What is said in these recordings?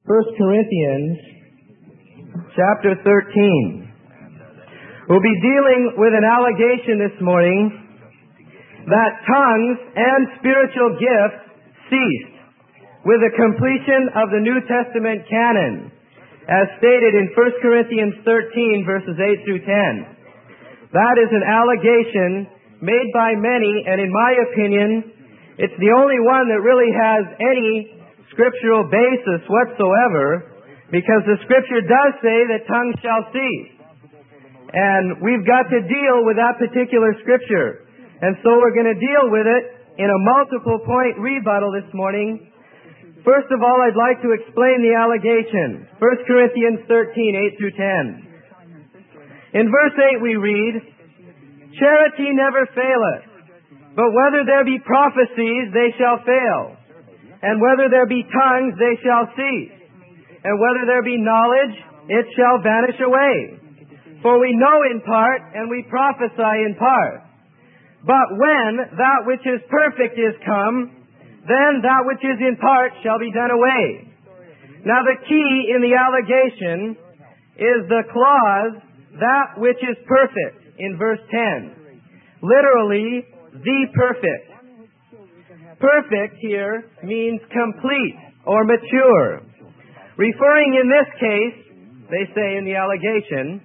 1 Corinthians chapter 13. We'll be dealing with an allegation this morning that tongues and spiritual gifts ceased with the completion of the New Testament canon, as stated in 1 Corinthians 13 verses 8 through 10. That is an allegation made by many, and in my opinion, it's the only one that really has any scriptural basis whatsoever, because the scripture does say that tongues shall cease. And we've got to deal with that particular scripture. And so we're going to deal with it in a multiple point rebuttal this morning. First of all, I'd like to explain the allegation. 1 Corinthians 13, 8 through 10. In verse 8 we read, "Charity never faileth, but whether there be prophecies, they shall fail. And whether there be tongues, they shall cease. And whether there be knowledge, it shall vanish away. For we know in part, and we prophesy in part. But when that which is perfect is come, then that which is in part shall be done away." Now the key in the allegation is the clause, "that which is perfect," in verse 10. Literally, the perfect. Perfect here means complete or mature. Referring in this case, they say in the allegation,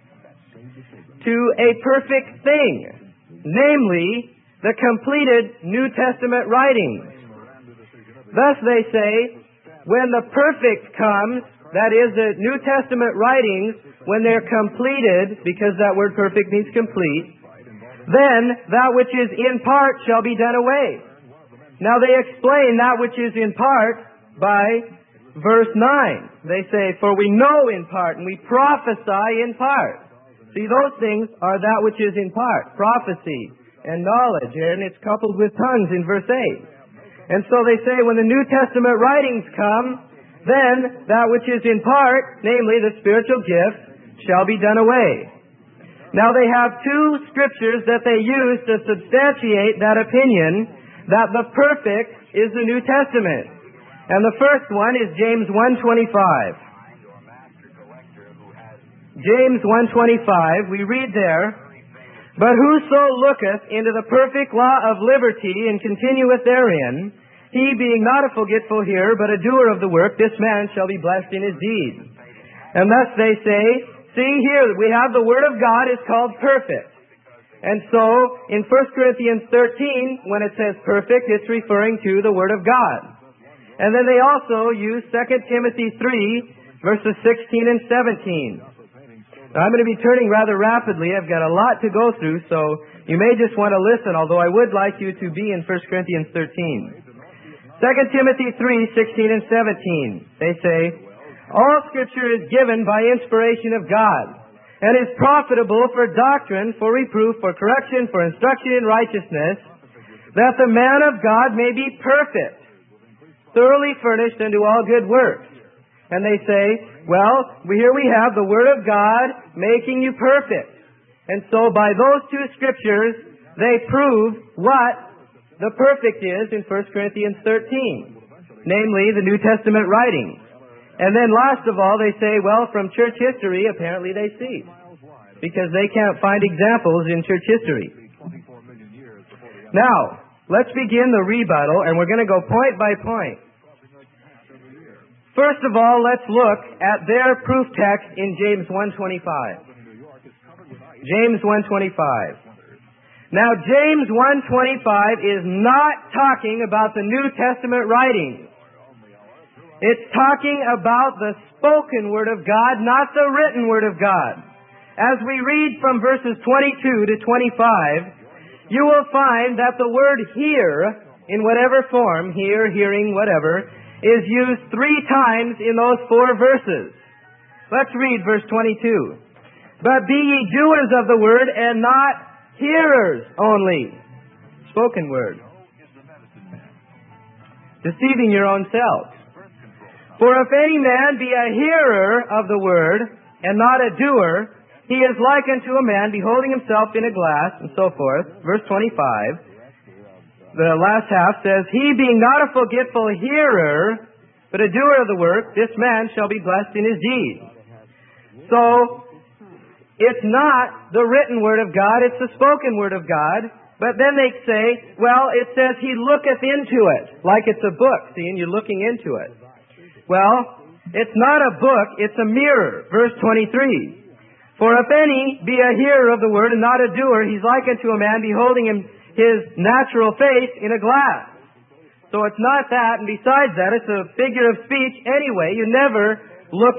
to a perfect thing, namely the completed New Testament writings. Thus they say, when the perfect comes, that is the New Testament writings, when they're completed, because that word perfect means complete, then that which is in part shall be done away. Now they explain that which is in part by verse 9. They say, "For we know in part, and we prophesy in part." See, those things are that which is in part, prophecy and knowledge, and it's coupled with tongues in verse 8. And so they say, when the New Testament writings come, then that which is in part, namely the spiritual gifts, shall be done away. Now they have two scriptures that they use to substantiate that opinion, that the perfect is the New Testament. And the first one is James 1:25. James 1:25, we read there, "But whoso looketh into the perfect law of liberty and continueth therein, he being not a forgetful hearer, but a doer of the work, this man shall be blessed in his deed." And thus they say, see here, we have the Word of God is called perfect. And so, in 1 Corinthians 13, when it says perfect, it's referring to the Word of God. And then they also use 2 Timothy 3, verses 16 and 17. Now, I'm going to be turning rather rapidly. I've got a lot to go through, so you may just want to listen, although I would like you to be in 1 Corinthians 13. 2 Timothy 3, 16 and 17. They say, "All Scripture is given by inspiration of God, and is profitable for doctrine, for reproof, for correction, for instruction in righteousness, that the man of God may be perfect, thoroughly furnished unto all good works." And they say, well, here we have the Word of God making you perfect. And so by those two scriptures, they prove what the perfect is in 1 Corinthians 13, namely the New Testament writings. And then last of all, they say, well, from church history, apparently they cease, because they can't find examples in church history. Now, let's begin the rebuttal, and we're going to go point by point. First of all, let's look at their proof text in James 1:25. James 1:25. Now, James 1:25 is not talking about the New Testament writings. It's talking about the spoken Word of God, not the written Word of God. As we read from verses 22 to 25, you will find that the word hear, in whatever form, hear, hearing, whatever, is used 3 times in those 4 verses. Let's read verse 22. "But be ye doers of the word, and not hearers only." Spoken word. "Deceiving your own selves. For if any man be a hearer of the word, and not a doer, he is like unto a man beholding himself in a glass," and so forth. Verse 25. The last half says, "He being not a forgetful hearer, but a doer of the work, this man shall be blessed in his deed. So, it's not the written word of God, it's the spoken word of God. But then they say, well, it says he looketh into it, like it's a book, see, and you're looking into it. Well, it's not a book, it's a mirror. Verse 23. For if any be a hearer of the word and not a doer, he's like unto a man beholding him his natural face in a glass. So it's not that, and besides that, it's a figure of speech anyway. You never look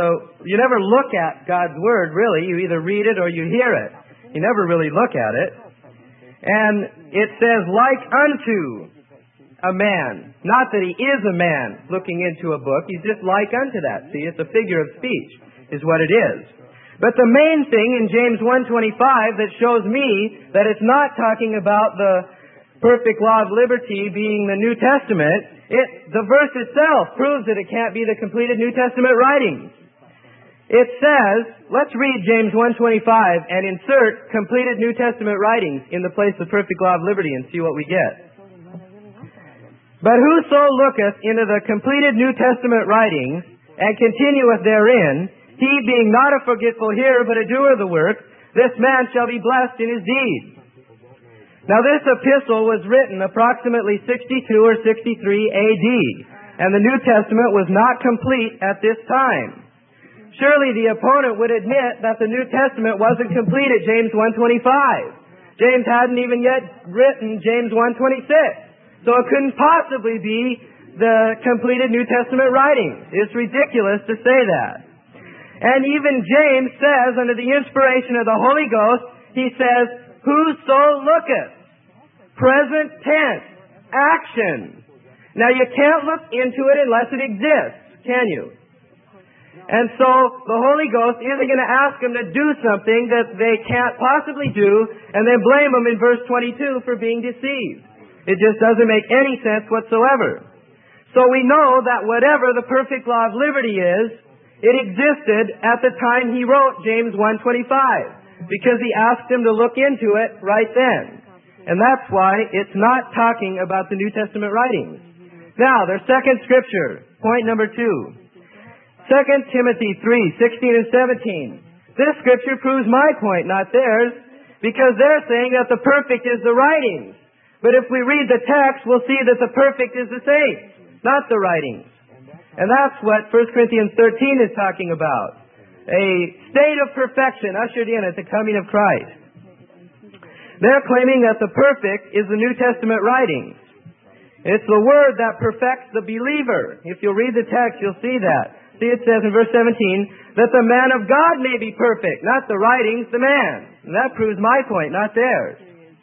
at God's word, really. You either read it or you hear it. You never really look at it. And it says, like unto a man. Not that he is a man looking into a book. He's just like unto that. See, it's a figure of speech, is what it is. But the main thing in James 1:25 that shows me that it's not talking about the perfect law of liberty being the New Testament, the verse itself proves that it can't be the completed New Testament writings. It says, let's read James 1:25 and insert completed New Testament writings in the place of perfect law of liberty and see what we get. But whoso looketh into the completed New Testament writings and continueth therein, he being not a forgetful hearer but a doer of the work, this man shall be blessed in his deed. Now this epistle was written approximately 62 or 63 AD, and the New Testament was not complete at this time. Surely the opponent would admit that the New Testament wasn't complete at James 1:25. James hadn't even yet written James 1:26. So it couldn't possibly be the completed New Testament writings. It's ridiculous to say that. And even James says, under the inspiration of the Holy Ghost, he says, whoso looketh. Present tense. Action. Now you can't look into it unless it exists, can you? And so the Holy Ghost isn't going to ask them to do something that they can't possibly do and then blame them in verse 22 for being deceived. It just doesn't make any sense whatsoever. So we know that whatever the perfect law of liberty is, it existed at the time he wrote James 1:25 because he asked them to look into it right then. And that's why it's not talking about the New Testament writings. Now, their second scripture, point number 2. 2 Timothy 3:16 and 17. This scripture proves my point, not theirs, because they're saying that the perfect is the writings. But if we read the text, we'll see that the perfect is the saints, not the writings. And that's what 1 Corinthians 13 is talking about. A state of perfection ushered in at the coming of Christ. They're claiming that the perfect is the New Testament writings. It's the word that perfects the believer. If you'll read the text, you'll see that. See, it says in verse 17, that the man of God may be perfect, not the writings, the man. And that proves my point, not theirs.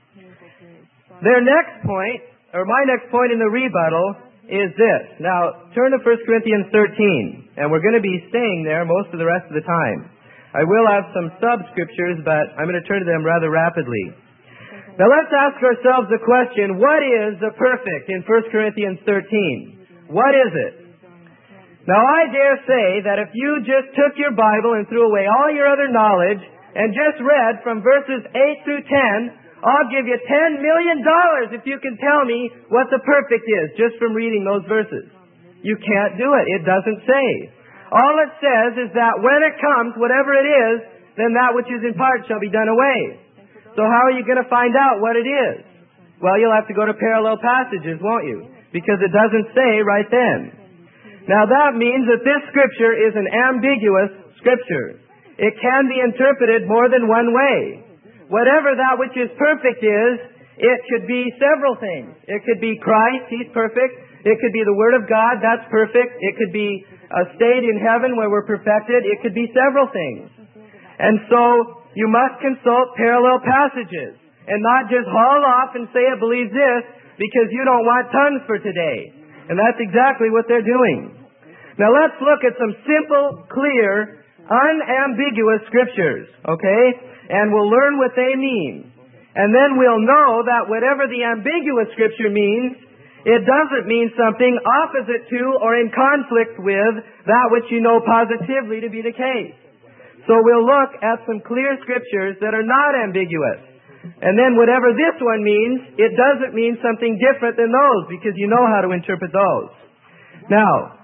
Their next point, or my next point in the rebuttal, is this. Now, turn to 1 Corinthians 13, and we're going to be staying there most of the rest of the time. I will have some sub-scriptures, but I'm going to turn to them rather rapidly. Now, let's ask ourselves the question, what is the perfect in 1 Corinthians 13? What is it? Now, I dare say that if you just took your Bible and threw away all your other knowledge and just read from verses 8 through 10, I'll give you $10 million if you can tell me what the perfect is just from reading those verses. You can't do it. It doesn't say. All it says is that when it comes, whatever it is, then that which is in part shall be done away. So how are you going to find out what it is? Well, you'll have to go to parallel passages, won't you? Because it doesn't say right then. Now that means that this scripture is an ambiguous scripture. It can be interpreted more than one way. Whatever that which is perfect is, it could be several things. It could be Christ, He's perfect. It could be the Word of God, that's perfect. It could be a state in heaven where we're perfected. It could be several things. And so, you must consult parallel passages and not just haul off and say it believes this because you don't want tongues for today. And that's exactly what they're doing. Now let's look at some simple, clear, unambiguous scriptures, okay? And we'll learn what they mean. And then we'll know that whatever the ambiguous scripture means, it doesn't mean something opposite to or in conflict with that which you know positively to be the case. So we'll look at some clear scriptures that are not ambiguous. And then whatever this one means, it doesn't mean something different than those because you know how to interpret those. Now,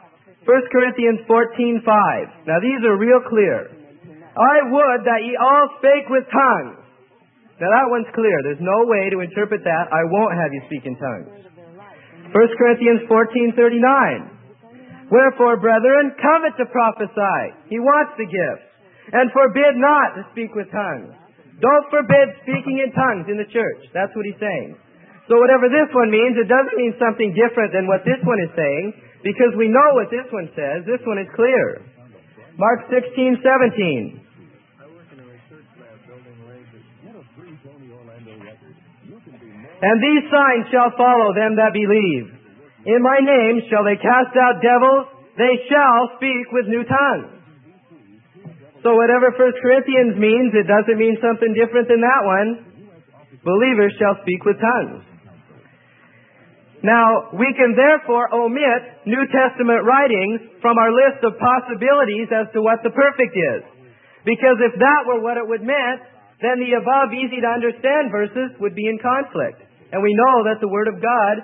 1 Corinthians 14:5. Now these are real clear. I would that ye all spake with tongues. Now that one's clear. There's no way to interpret that. I won't have you speak in tongues. 1 Corinthians 14:39. Wherefore, brethren, covet to prophesy. He wants the gift. And forbid not to speak with tongues. Don't forbid speaking in tongues in the church. That's what he's saying. So whatever this one means, it doesn't mean something different than what this one is saying, because we know what this one says. This one is clear. Mark 16:17. And these signs shall follow them that believe. In my name shall they cast out devils, they shall speak with new tongues. So whatever 1 Corinthians means, it doesn't mean something different than that one. Believers shall speak with tongues. Now, we can therefore omit New Testament writings from our list of possibilities as to what the perfect is. Because if that were what it would mean, then the above easy-to-understand verses would be in conflict. And we know that the Word of God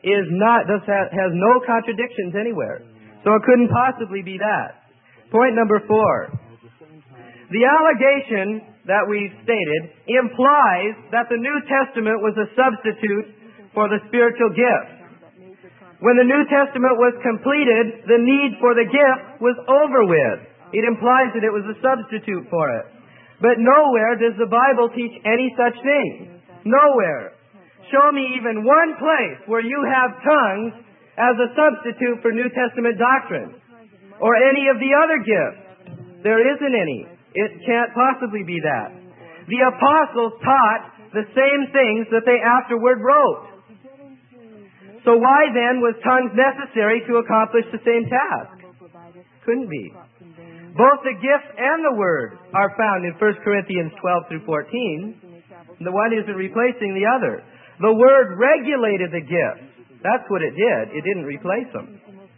has no contradictions anywhere. So it couldn't possibly be that. Point number 4. The allegation that we've stated implies that the New Testament was a substitute for the spiritual gift. When the New Testament was completed, the need for the gift was over with. It implies that it was a substitute for it. But nowhere does the Bible teach any such thing. Nowhere. Show me even one place where you have tongues as a substitute for New Testament doctrine, or any of the other gifts. There isn't any. It can't possibly be that. The apostles taught the same things that they afterward wrote. So why then was tongues necessary to accomplish the same task? Couldn't be. Both the gift and the word are found in 1 Corinthians 12 through 14. The one isn't replacing the other. The word regulated the gifts. That's what it did. It didn't replace them.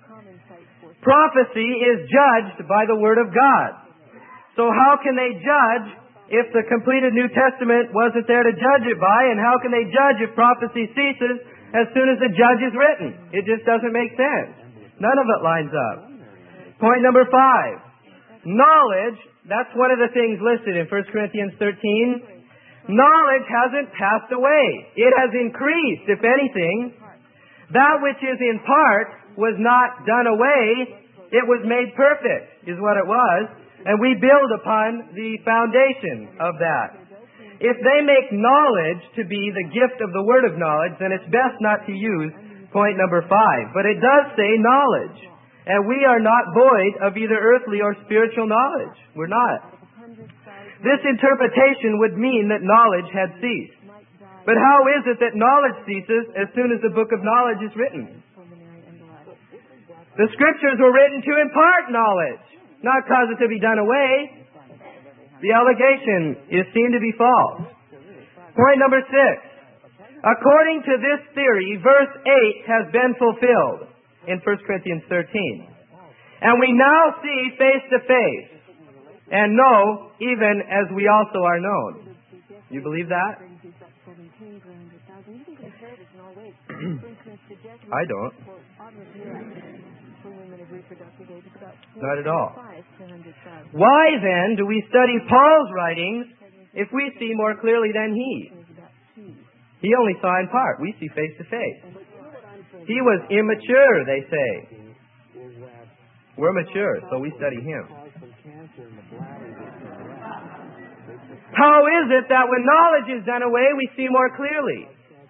Prophecy is judged by the Word of God. So how can they judge if the completed New Testament wasn't there to judge it by? And how can they judge if prophecy ceases as soon as the judge is written? It just doesn't make sense. None of it lines up. Point number 5. Knowledge, that's one of the things listed in 1 Corinthians 13. Knowledge hasn't passed away. It has increased, if anything. That which is in part was not done away. It was made perfect, is what it was. And we build upon the foundation of that. If they make knowledge to be the gift of the word of knowledge, then it's best not to use point number 5. But it does say knowledge. And we are not void of either earthly or spiritual knowledge. We're not. This interpretation would mean that knowledge had ceased. But how is it that knowledge ceases as soon as the book of knowledge is written? The Scriptures were written to impart knowledge, not cause it to be done away. The allegation is seen to be false. Point number 6. According to this theory, verse 8 has been fulfilled in 1 Corinthians 13. And we now see face to face and know even as we also are known. You believe that? I don't. Not at all. Why then do we study Paul's writings if we see more clearly than he? He only saw in part. We see face to face. He was immature, they say. We're mature, so we study him. How is it that when knowledge is done away, we see more clearly?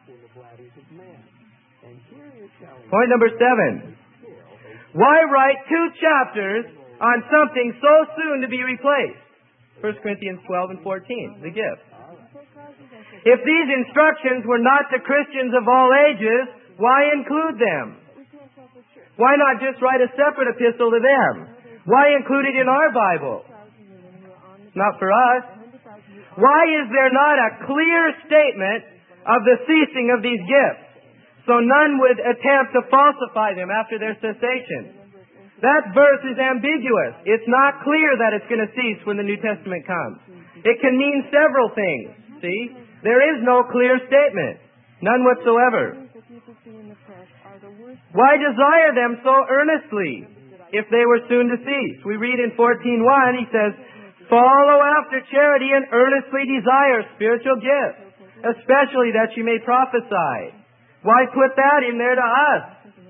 Point number 7. Why write 2 chapters on something so soon to be replaced? 1 Corinthians 12 and 14, the gift. If these instructions were not to Christians of all ages, why include them? Why not just write a separate epistle to them? Why include it in our Bible? Not for us. Why is there not a clear statement of the ceasing of these gifts, so none would attempt to falsify them after their cessation? That verse is ambiguous. It's not clear that it's going to cease when the New Testament comes. It can mean several things. See? There is no clear statement. None whatsoever. Why desire them so earnestly? if they were soon to cease. We read in 14:1, he says, follow after charity and earnestly desire spiritual gifts, especially that you may prophesy. Why put that in there to us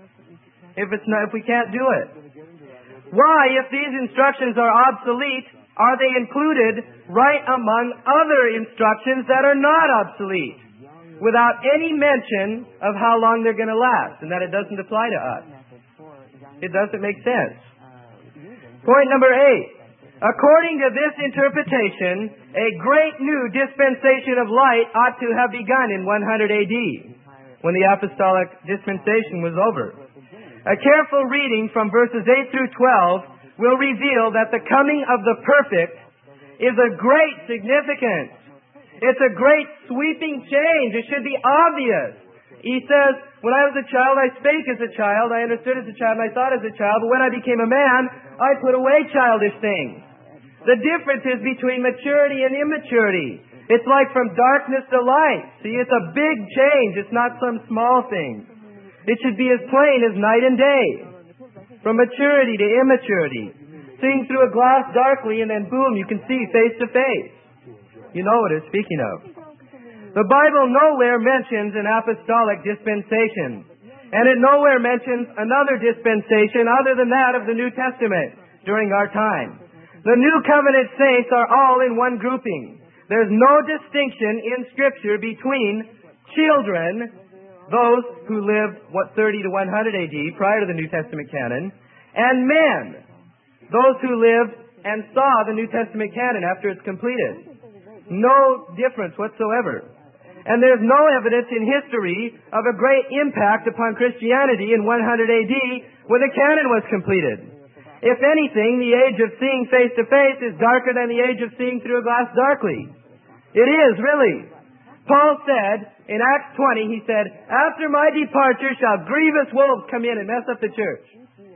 if we can't do it? Why, if these instructions are obsolete, are they included right among other instructions that are not obsolete, without any mention of how long they're going to last, and that it doesn't apply to us? It doesn't make sense. Point number 8. According to this interpretation, a great new dispensation of light ought to have begun in 100 AD, when the apostolic dispensation was over. A careful reading from verses 8 through 12 will reveal that the coming of the perfect is of great significance. It's a great sweeping change. It should be obvious. He says, when I was a child, I spake as a child, I understood as a child, and I thought as a child, but when I became a man, I put away childish things. The difference is between maturity and immaturity. It's like from darkness to light. See, it's a big change. It's not some small thing. It should be as plain as night and day. From maturity to immaturity. Seeing through a glass darkly and then boom, you can see face to face. You know what it's speaking of. The Bible nowhere mentions an apostolic dispensation. And it nowhere mentions another dispensation other than that of the New Testament during our time. The New Covenant saints are all in one grouping. There's no distinction in Scripture between children, those who lived, 30 to 100 AD, prior to the New Testament canon, and men, those who lived and saw the New Testament canon after it's completed. No difference whatsoever. And there's no evidence in history of a great impact upon Christianity in 100 AD when the canon was completed. If anything, the age of seeing face to face is darker than the age of seeing through a glass darkly. It is, really. Paul said, in Acts 20, he said, after my departure shall grievous wolves come in and mess up the church.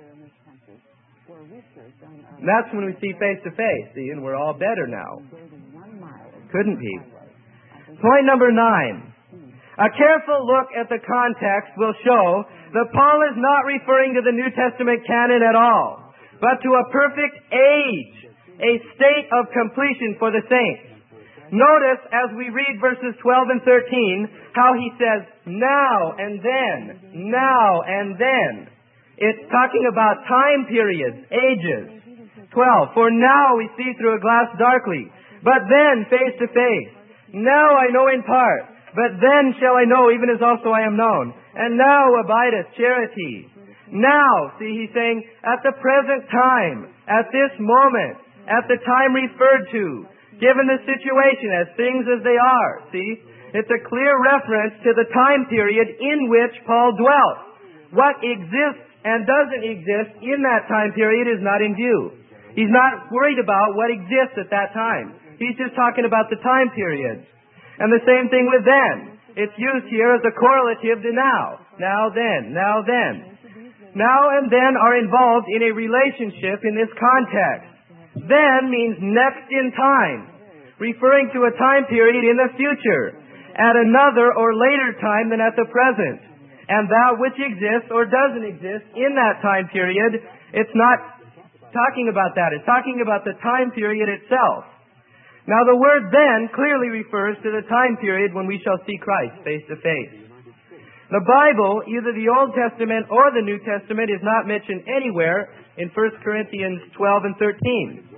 And that's when we see face to face, see, and we're all better now. Couldn't be. Point number 9. A careful look at the context will show that Paul is not referring to the New Testament canon at all, but to a perfect age, a state of completion for the saints. Notice as we read verses 12 and 13 how he says, now and then, now and then. It's talking about time periods, ages. 12, for now we see through a glass darkly, but then face to face. Now I know in part, but then shall I know even as also I am known. And now abideth charity. Now, see, he's saying, at the present time, at this moment, at the time referred to, given the situation as things as they are, see, it's a clear reference to the time period in which Paul dwelt. What exists and doesn't exist in that time period is not in view. He's not worried about what exists at that time. He's just talking about the time periods. And the same thing with then. It's used here as a correlative to now. Now then, now then. Now and then are involved in a relationship in this context. Then means next in time, referring to a time period in the future, at another or later time than at the present. And that which exists or doesn't exist in that time period, it's not talking about that. It's talking about the time period itself. Now the word then clearly refers to the time period when we shall see Christ face to face. The Bible, either the Old Testament or the New Testament, is not mentioned anywhere in 1 Corinthians 12 and 13.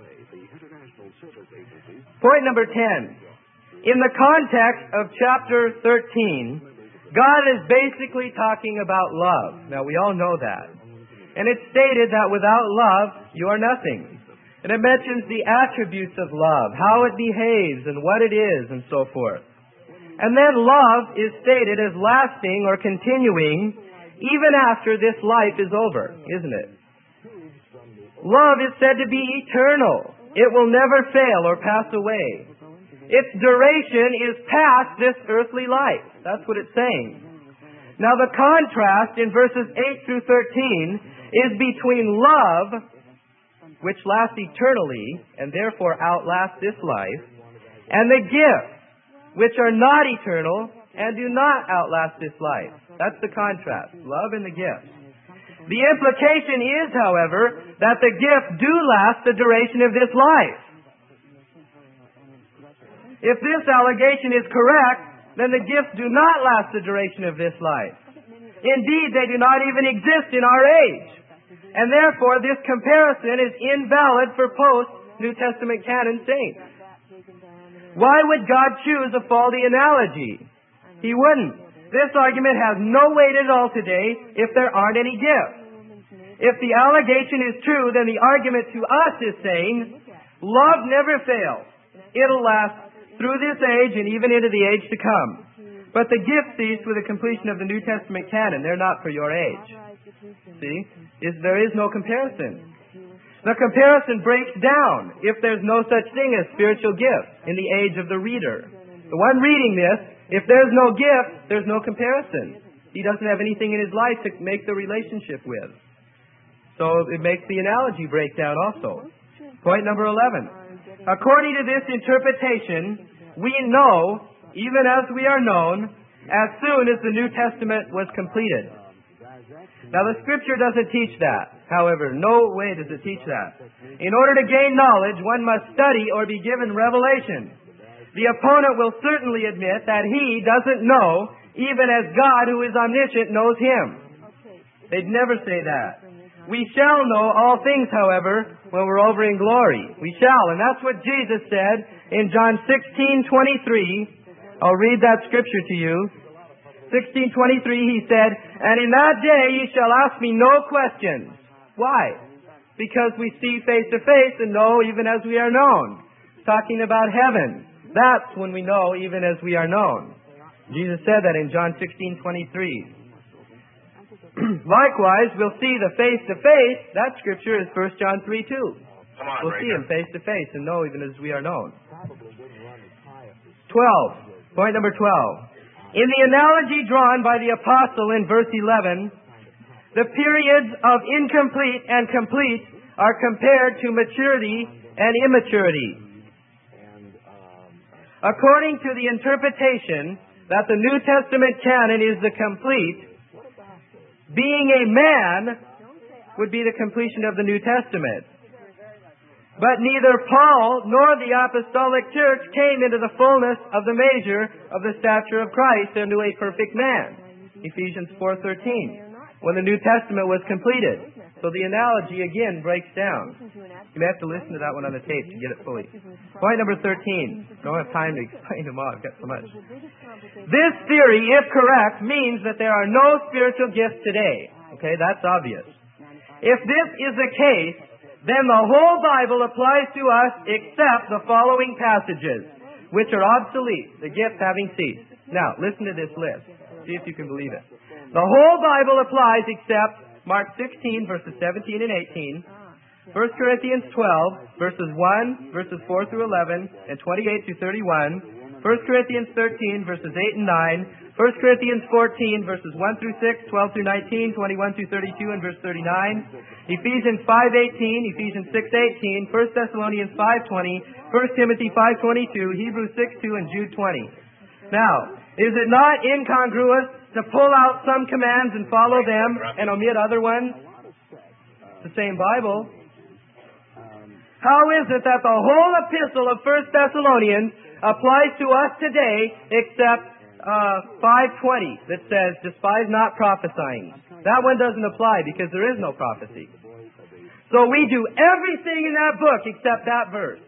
Point number 10. In the context of chapter 13, God is basically talking about love. Now we all know that. And it's stated that without love, you are nothing. And it mentions the attributes of love, how it behaves and what it is and so forth. And then love is stated as lasting or continuing even after this life is over, isn't it? Love is said to be eternal. It will never fail or pass away. Its duration is past this earthly life. That's what it's saying. Now the contrast in verses 8 through 13 is between love, which lasts eternally and therefore outlasts this life, and the gifts, which are not eternal and do not outlast this life. That's the contrast, love and the gifts. The implication is, however, that the gifts do last the duration of this life. If this allegation is correct, then the gifts do not last the duration of this life. Indeed, they do not even exist in our age. And therefore, this comparison is invalid for post-New Testament canon saints. Why would God choose a faulty analogy? He wouldn't. This argument has no weight at all today if there aren't any gifts. If the allegation is true, then the argument to us is saying, love never fails. It'll last through this age and even into the age to come. But the gifts cease with the completion of the New Testament canon. They're not for your age. See? There is no comparison. The comparison breaks down if there's no such thing as spiritual gifts in the age of the reader. The one reading this, if there's no gift, there's no comparison. He doesn't have anything in his life to make the relationship with. So it makes the analogy break down also. Point number 11. According to this interpretation, we know, even as we are known, as soon as the New Testament was completed. Now the Scripture doesn't teach that. However, no way does it teach that. In order to gain knowledge, one must study or be given revelation. The opponent will certainly admit that he doesn't know, even as God, who is omniscient, knows him. They'd never say that. We shall know all things, however, when we're over in glory. We shall, and that's what Jesus said in John 16:23. I'll read that scripture to you. 16:23, he said, "And in that day ye shall ask me no questions." Why? Because we see face to face and know even as we are known. Talking about heaven. That's when we know even as we are known. Jesus said that in John 16:23. Likewise, we'll see the face to face. That scripture is 1 John 3:2. We'll see him face to face and know even as we are known. 12. Point number 12. In the analogy drawn by the apostle in verse 11, the periods of incomplete and complete are compared to maturity and immaturity. According to the interpretation that the New Testament canon is the complete, being a man would be the completion of the New Testament. But neither Paul nor the apostolic church came into the fullness of the measure of the stature of Christ into a perfect man. Ephesians 4:13. When the New Testament was completed. So the analogy again breaks down. You may have to listen to that one on the tape to get it fully. Point number 13. I don't have time to explain them all. I've got so much. This theory, if correct, means that there are no spiritual gifts today. Okay, that's obvious. If this is the case, then the whole Bible applies to us except the following passages, which are obsolete, the gifts having ceased. Now, listen to this list. See if you can believe it. The whole Bible applies except Mark 16, verses 17 and 18, 1 Corinthians 12, verses 1, verses 4 through 11, and 28 through 31, 1 Corinthians 13, verses 8 and 9, 1 Corinthians 14, verses 1 through 6, 12 through 19, 21 through 32, and verse 39, Ephesians 5:18, Ephesians 6:18, 1 Thessalonians 5:20, 1 Timothy 5:22, Hebrews 6:2, and Jude 20. Now, is it not incongruous to pull out some commands and follow them and omit other ones? It's the same Bible. How is it that the whole epistle of 1 Thessalonians applies to us today except 5:20 that says, "Despise not prophesying"? That one doesn't apply because there is no prophecy. So we do everything in that book except that verse.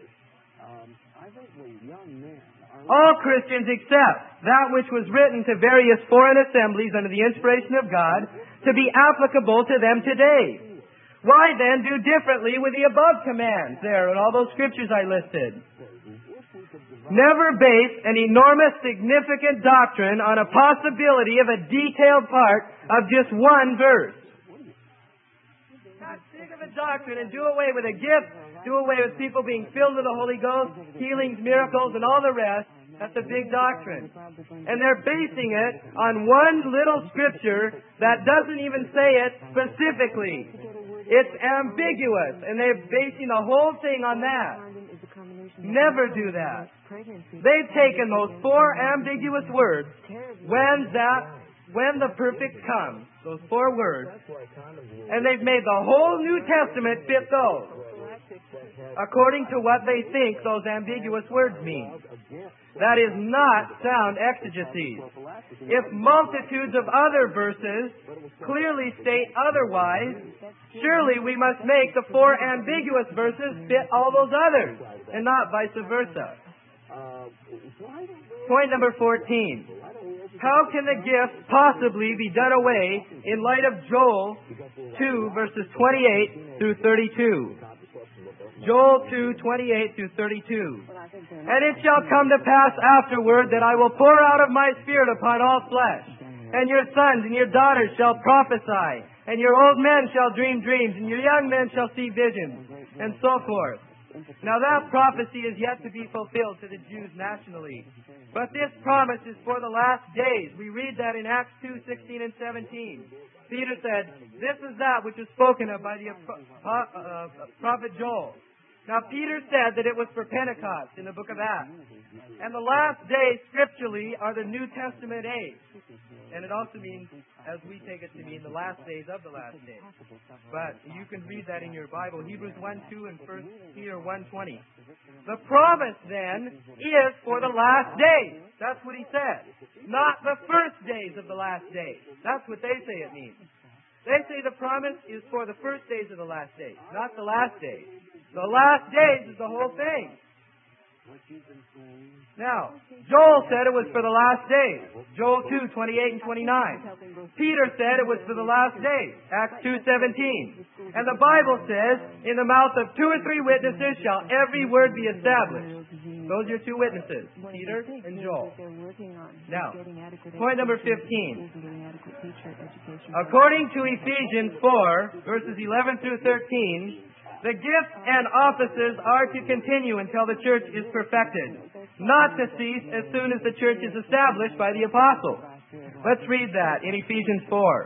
All Christians accept that which was written to various foreign assemblies under the inspiration of God to be applicable to them today. Why then do differently with the above commands there and all those scriptures I listed? Never base an enormous significant doctrine on a possibility of a detailed part of just one verse. Not think of a doctrine and do away with a gift, do away with people being filled with the Holy Ghost, healings, miracles, and all the rest. That's a big doctrine. And they're basing it on one little scripture that doesn't even say it specifically. It's ambiguous, and they're basing the whole thing on that. Never do that. They've taken those four ambiguous words, when, that, when the perfect comes, those 4 words, and they've made the whole New Testament fit those, according to what they think those ambiguous words mean. That is not sound exegesis. If multitudes of other verses clearly state otherwise, surely we must make the 4 ambiguous verses fit all those others, and not vice versa. Point number 14. How can the gift possibly be done away in light of Joel 2, verses 28 through 32? Joel 2, 28 through 32. And it shall come to pass afterward that I will pour out of my Spirit upon all flesh, and your sons and your daughters shall prophesy, and your old men shall dream dreams, and your young men shall see visions, and so forth. Now that prophecy is yet to be fulfilled to the Jews nationally. But this promise is for the last days. We read that in Acts 2, 16 and 17. Peter said, this is that which is spoken of by the prophet Joel. Now Peter said that it was for Pentecost in the book of Acts. And the last days scripturally are the New Testament age. And it also means, as we take it to mean, the last days of the last days. But you can read that in your Bible, Hebrews 1:2 and 1 Peter 1:20. The promise then is for the last days. That's what he said. Not the first days of the last days. That's what they say it means. They say the promise is for the first days of the last days, not the last days. The last days is the whole thing. Now, Joel said it was for the last days. Joel 2, 28 and 29. Peter said it was for the last days. Acts 2:17. And the Bible says, in the mouth of 2 or 3 witnesses shall every word be established. Those are your 2 witnesses, Peter and Joel. Now, point number 15. According to Ephesians 4, verses 11 through 13, the gifts and offices are to continue until the church is perfected, not to cease as soon as the church is established by the apostles. Let's read that in Ephesians 4.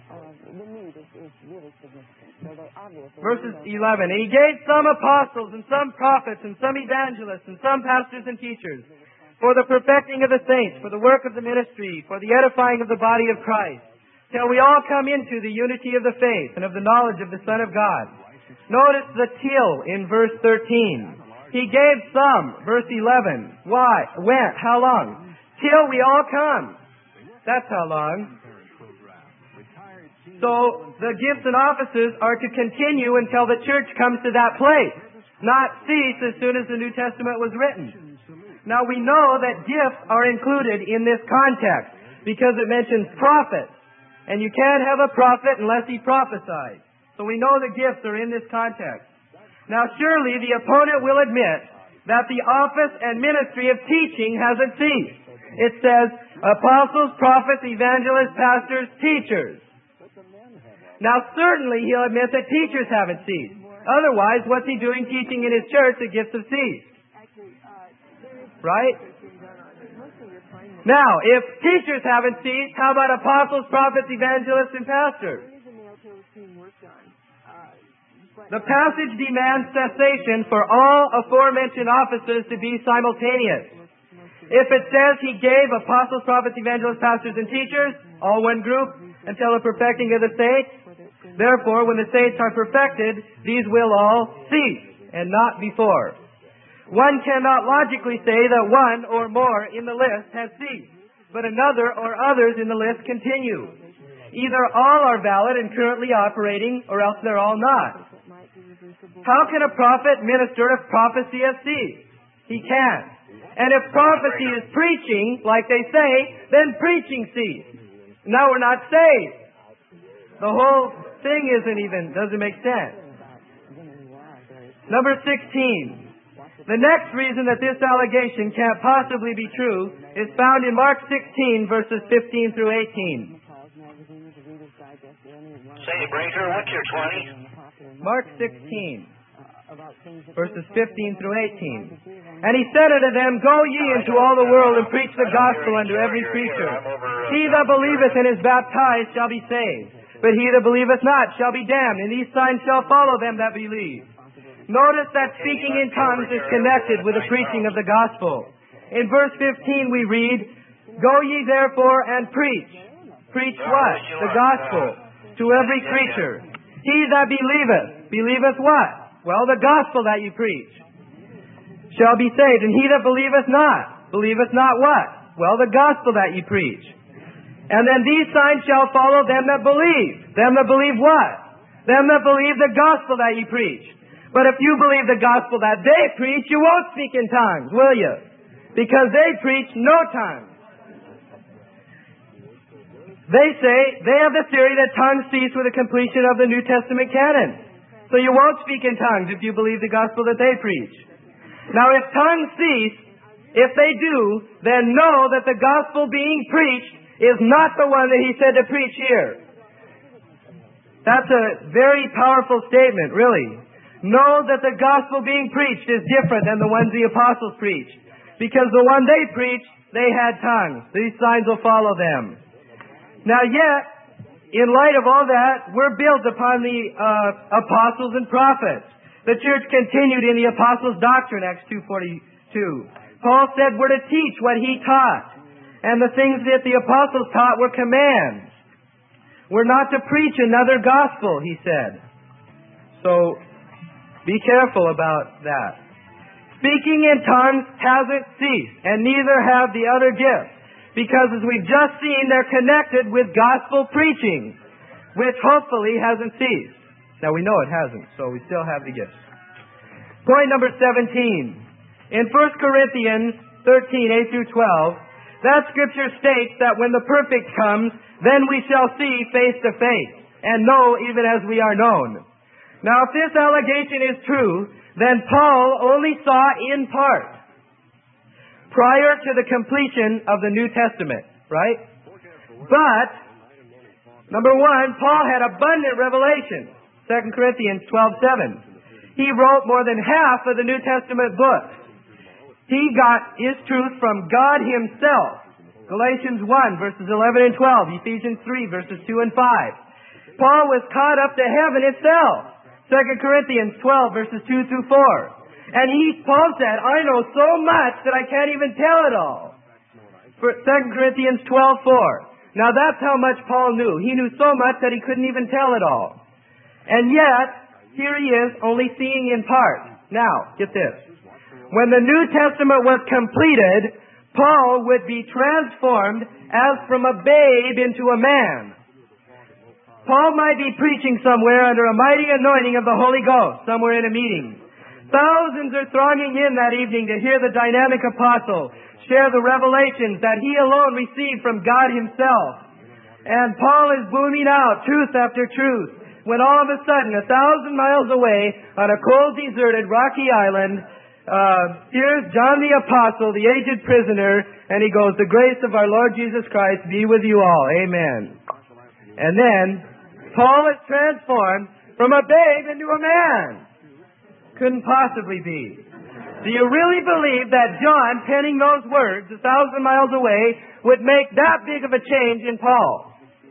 Verses 11. And he gave some apostles and some prophets and some evangelists and some pastors and teachers for the perfecting of the saints, for the work of the ministry, for the edifying of the body of Christ, till we all come into the unity of the faith and of the knowledge of the Son of God. Notice the till in verse 13. He gave some, verse 11. Why? When? How long? Till we all come. That's how long. So, the gifts and offices are to continue until the church comes to that place, not cease as soon as the New Testament was written. Now, we know that gifts are included in this context because it mentions prophets. And you can't have a prophet unless he prophesies. So we know the gifts are in this context. Now surely the opponent will admit that the office and ministry of teaching hasn't ceased. It says apostles, prophets, evangelists, pastors, teachers. Now certainly he'll admit that teachers haven't ceased. Otherwise, what's he doing teaching in his church? The gifts have ceased. Right? Now, if teachers haven't ceased, how about apostles, prophets, evangelists, and pastors? The passage demands cessation for all aforementioned offices to be simultaneous. If it says he gave apostles, prophets, evangelists, pastors, and teachers, all one group, until the perfecting of the saints, therefore, when the saints are perfected, these will all cease, and not before. One cannot logically say that one or more in the list has ceased, but another or others in the list continue. Either all are valid and currently operating, or else they're all not. How can a prophet minister if prophecy has ceased? He can't. And if prophecy is preaching, like they say, then preaching ceased. Now we're not saved. The whole thing doesn't make sense. Number 16. The next reason that this allegation can't possibly be true is found in Mark 16, verses 15 through 18. Say, Breaker, what's your 20? Mark 16, verses 15 through 18. And he said unto them, Go ye into all the world and preach the gospel unto every creature. He that believeth and is baptized shall be saved, but he that believeth not shall be damned, and these signs shall follow them that believe. Notice that speaking in tongues is connected with the preaching of the gospel. In verse 15 we read, Go ye therefore and preach. preach what? The gospel to every creature. He that believeth what? Well, the gospel that you preach shall be saved. And he that believeth not what? Well, the gospel that you preach. And then these signs shall follow them that believe. Them that believe what? Them that believe the gospel that you preach. But if you believe the gospel that they preach, you won't speak in tongues, will you? Because they preach no tongues. They say, they have the theory that tongues cease with the completion of the New Testament canon. So you won't speak in tongues if you believe the gospel that they preach. Now if tongues cease, if they do, then know that the gospel being preached is not the one that he said to preach here. That's a very powerful statement, really. Know that the gospel being preached is different than the ones the apostles preached. Because the one they preached, they had tongues. These signs will follow them. Now yet, in light of all that, we're built upon the apostles and prophets. The church continued in the apostles' doctrine, Acts 2:42. Paul said we're to teach what he taught. And the things that the apostles taught were commands. We're not to preach another gospel, he said. So, be careful about that. Speaking in tongues hasn't ceased, and neither have the other gifts. Because as we've just seen, they're connected with gospel preaching, which hopefully hasn't ceased. Now we know it hasn't, so we still have the gifts. Point number 17. In 1 Corinthians 13, 8 through 12, that scripture states that when the perfect comes, then we shall see face to face, and know even as we are known. Now if this allegation is true, then Paul only saw in part, prior to the completion of the New Testament, right? But, number one, Paul had abundant revelation. 2 Corinthians 12:7. He wrote more than half of the New Testament books. He got his truth from God himself. Galatians 1, verses 11 and 12. Ephesians 3, verses 2 and 5. Paul was caught up to heaven itself. 2 Corinthians 12, verses 2 through 4. And Paul said, I know so much that I can't even tell it all. For 2 Corinthians 12:4. Now that's how much Paul knew. He knew so much that he couldn't even tell it all. And yet, here he is, only seeing in part. Now, get this. When the New Testament was completed, Paul would be transformed as from a babe into a man. Paul might be preaching somewhere under a mighty anointing of the Holy Ghost, somewhere in a meeting. Thousands are thronging in that evening to hear the dynamic apostle share the revelations that he alone received from God himself. And Paul is booming out truth after truth, when all of a sudden, 1,000 miles away, on a cold, deserted, rocky island, here's John the Apostle, the aged prisoner, and he goes, the grace of our Lord Jesus Christ be with you all. Amen. And then, Paul is transformed from a babe into a man. Couldn't possibly be. Do you really believe that John, penning those words 1,000 miles away, would make that big of a change in Paul?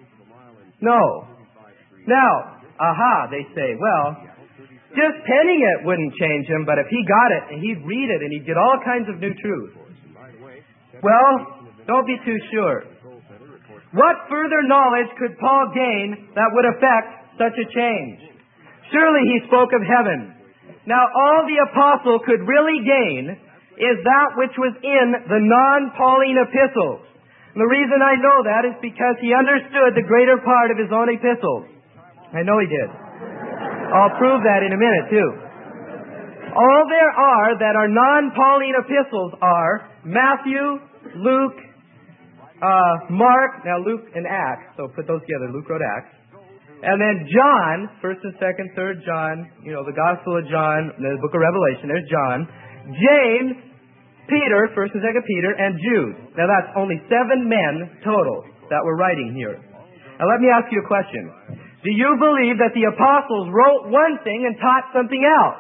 No. Now, they say, well, just penning it wouldn't change him, but if he got it, and he'd read it, and he'd get all kinds of new truth. Well, don't be too sure. What further knowledge could Paul gain that would affect such a change? Surely he spoke of heaven. Now, all the apostle could really gain is that which was in the non-Pauline epistles. And the reason I know that is because he understood the greater part of his own epistles. I know he did. I'll prove that in a minute, too. All there are that are non-Pauline epistles are Matthew, Luke, Mark, now Luke and Acts, so put those together, Luke wrote Acts. And then John, 1st and 2nd, 3rd John, the Gospel of John, the book of Revelation, there's John. James, Peter, 1st and 2nd Peter, and Jude. Now that's only 7 men total that were writing here. Now let me ask you a question. Do you believe that the apostles wrote one thing and taught something else?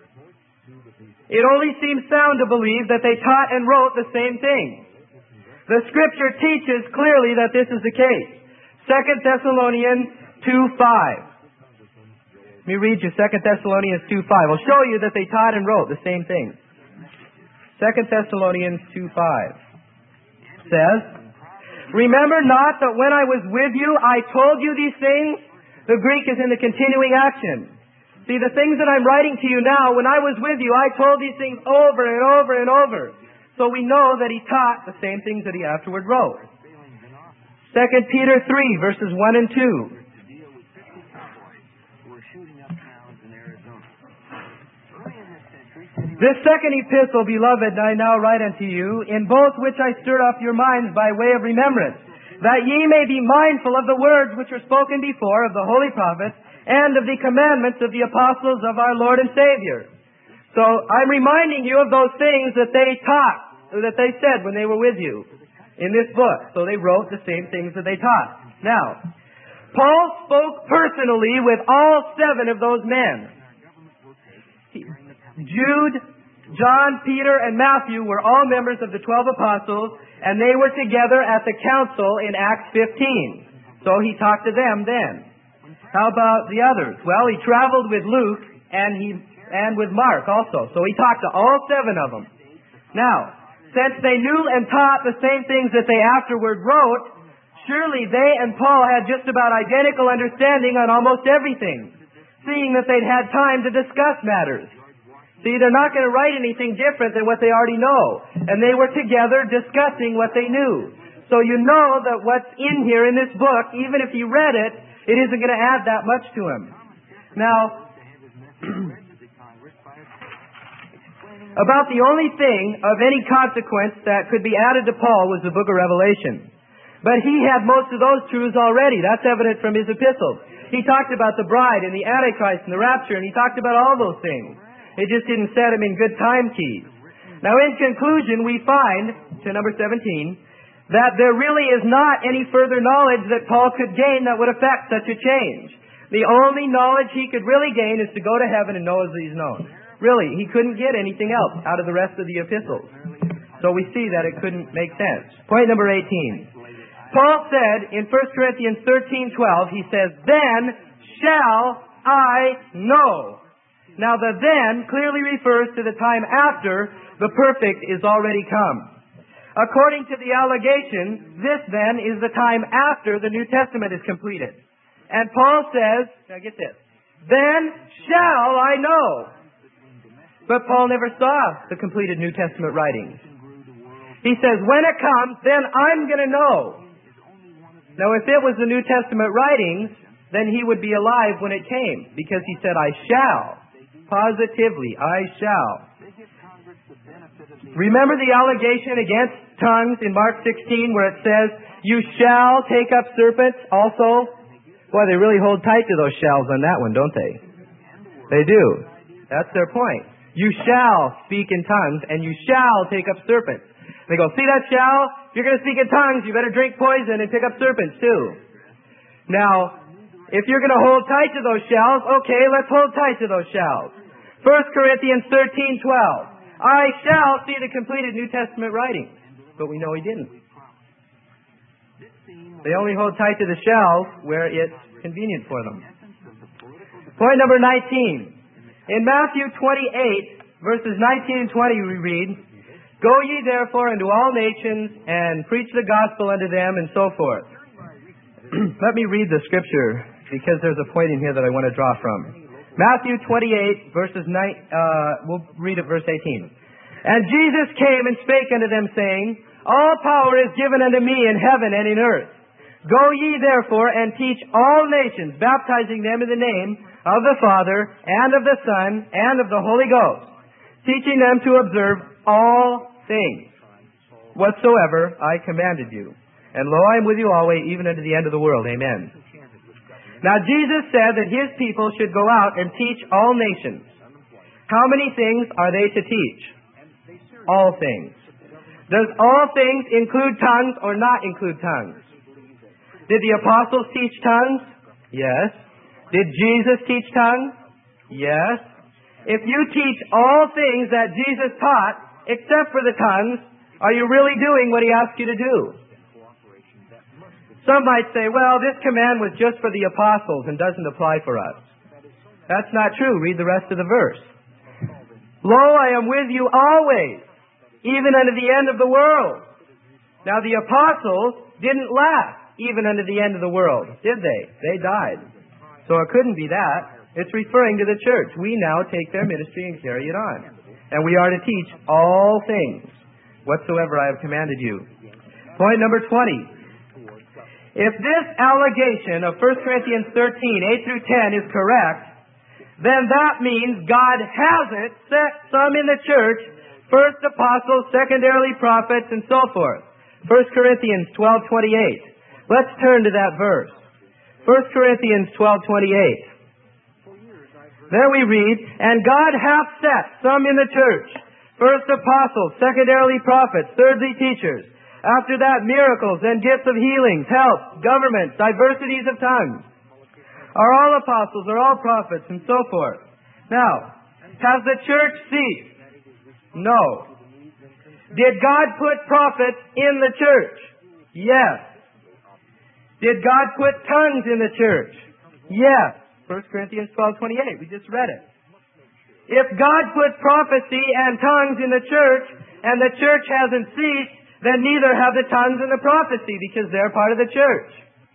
It only seems sound to believe that they taught and wrote the same thing. The Scripture teaches clearly that this is the case. 2 Thessalonians 2:5. Let me read you 2 Thessalonians 2:5. I'll show you that they taught and wrote the same thing. 2 Thessalonians 2:5 says, Remember not that when I was with you, I told you these things? The Greek is in the continuing action. See, the things that I'm writing to you now, when I was with you, I told these things over and over and over. So we know that he taught the same things that he afterward wrote. 2 Peter 3, verses 1 and 2. This second epistle, beloved, I now write unto you, in both which I stir up your minds by way of remembrance, that ye may be mindful of the words which were spoken before of the holy prophets, and of the commandments of the apostles of our Lord and Savior. So I'm reminding you of those things that they taught, or that they said when they were with you in this book. So they wrote the same things that they taught. Now, Paul spoke personally with all 7 of those men. Jude, John, Peter, and Matthew were all members of the 12 apostles, and they were together at the council in Acts 15. So he talked to them then. How about the others? Well, he traveled with Luke and with Mark also. So he talked to all 7 of them. Now, since they knew and taught the same things that they afterward wrote, surely they and Paul had just about identical understanding on almost everything, seeing that they'd had time to discuss matters. See, they're not going to write anything different than what they already know. And they were together discussing what they knew. So you know that what's in here in this book, even if you read it, it isn't going to add that much to him. Now, about the only thing of any consequence that could be added to Paul was the book of Revelation. But he had most of those truths already. That's evident from his epistles. He talked about the bride and the Antichrist and the rapture, and he talked about all those things. It just didn't set him in good time keys. Now, in conclusion, we find, to number 17, that there really is not any further knowledge that Paul could gain that would affect such a change. The only knowledge he could really gain is to go to heaven and know as he's known. Really, he couldn't get anything else out of the rest of the epistles. So we see that it couldn't make sense. Point number 18. Paul said in 1 Corinthians 13:12, he says, "Then shall I know." Now the then clearly refers to the time after the perfect is already come. According to the allegation, this then is the time after the New Testament is completed. And Paul says, now get this, "Then shall I know." But Paul never saw the completed New Testament writings. He says, when it comes, then I'm going to know. Now if it was the New Testament writings, then he would be alive when it came, because he said, I shall. Positively, I shall. Remember the allegation against tongues in Mark 16 where it says, you shall take up serpents also? Boy, they really hold tight to those shalls on that one, don't they? They do. That's their point. You shall speak in tongues and you shall take up serpents. They go, see that shall? If you're going to speak in tongues, you better drink poison and pick up serpents too. Now, if you're going to hold tight to those shalls, okay, let's hold tight to those shalls. 1 Corinthians 13:12. I shall see the completed New Testament writings. But we know he didn't. They only hold tight to the shalls where it's convenient for them. Point number 19. In Matthew 28, verses 19 and 20, we read, Go ye therefore into all nations, and preach the gospel unto them, and so forth. Let me read the scripture, because there's a point in here that I want to draw from. Matthew 28, verses 9, we'll read at verse 18. And Jesus came and spake unto them, saying, All power is given unto me in heaven and in earth. Go ye therefore and teach all nations, baptizing them in the name of the Father, and of the Son, and of the Holy Ghost, teaching them to observe all things whatsoever I commanded you. And lo, I am with you always, even unto the end of the world. Amen. Now Jesus said that His people should go out and teach all nations. How many things are they to teach? All things. Does all things include tongues or not include tongues? Did the apostles teach tongues? Yes. Did Jesus teach tongues? Yes. If you teach all things that Jesus taught, except for the tongues, are you really doing what He asked you to do? Some might say, well, this command was just for the apostles and doesn't apply for us. That's not true. Read the rest of the verse. Lo, I am with you always, even unto the end of the world. Now the apostles didn't last even unto the end of the world, did they? They died. So it couldn't be that. It's referring to the church. We now take their ministry and carry it on. And we are to teach all things whatsoever I have commanded you. Point number 20. If this allegation of 1 Corinthians 13, 8 through 10 is correct, then that means God hasn't set some in the church, first apostles, secondarily prophets, and so forth. 1 Corinthians 12:28. Let's turn to that verse. 1 Corinthians 12:28. There we read, and God hath set some in the church, first apostles, secondarily prophets, thirdly teachers. After that, miracles and gifts of healings, helps, governments, diversities of tongues. Are all apostles, are all prophets, and so forth. Now, has the church ceased? No. Did God put prophets in the church? Yes. Did God put tongues in the church? Yes. 1 Corinthians 12:28. We just read it. If God put prophecy and tongues in the church, and the church hasn't ceased, then neither have the tongues and the prophecy, because they're part of the church.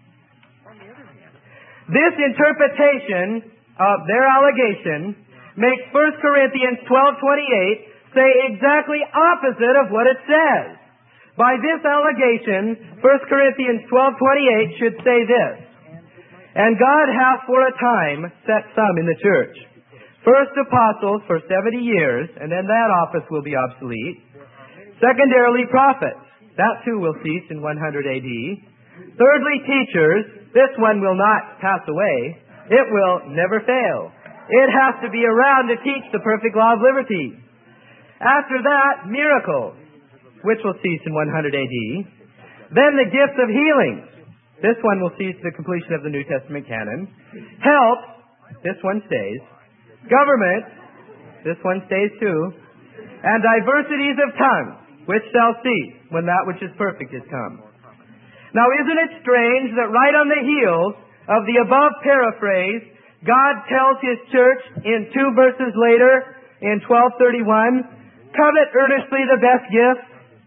This interpretation of their allegation makes 1 Corinthians 12:28 say exactly opposite of what it says. By this allegation, 1 Corinthians 12:28 should say this: and God hath for a time set some in the church. First apostles for 70 years, and then that office will be obsolete. Secondarily prophets. That too will cease in 100 AD. Thirdly teachers. This one will not pass away. It will never fail. It has to be around to teach the perfect law of liberty. After that, miracles, which will cease in 100 AD. Then the gifts of healings. This one will cease the completion of the New Testament canon. Help, this one stays. Government, this one stays too. And diversities of tongues, which shall cease when that which is perfect is come. Now isn't it strange that right on the heels of the above paraphrase, God tells His church in 2 verses later, in 12:31, covet earnestly the best gifts.